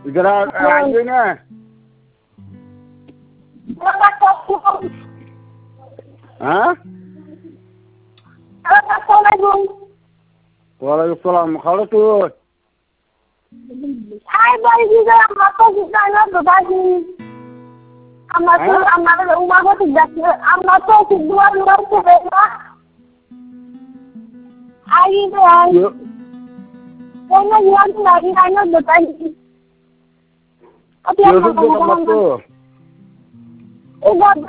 Gara aja na. Hah? Assalamualaikum. Waalaikumsalam. Kalau tuh. Hai balik juga apa kita na berbagi. Amat rumah ko tidak amat ko kedua luar sebela. Ai tuan. Kaya yan lagi na berbagi. Apa yang Yo, amat tuh. Udah